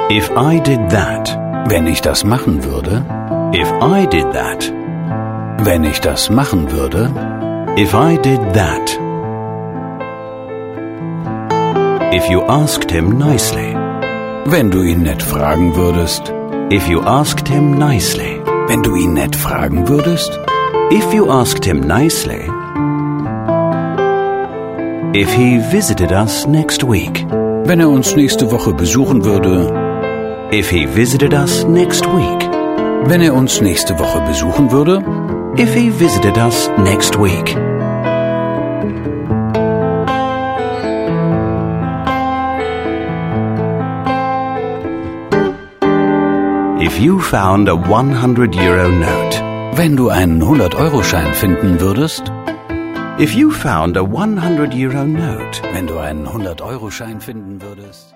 If I did that. Wenn ich das machen würde. If I did that. Wenn ich das machen würde. If I did that. If you asked him nicely. Wenn du ihn nett fragen würdest. If you asked him nicely. Wenn du ihn nett fragen würdest. If you asked him nicely. If he visited us next week. Wenn er uns nächste Woche besuchen würde. If he visited us next week. Wenn er uns nächste Woche besuchen würde. If he visited us next week. If you found a 100-euro note. Wenn du einen 100-Euro-Schein finden würdest. If you found a 100-euro note. Wenn du einen 100-Euro-Schein finden würdest.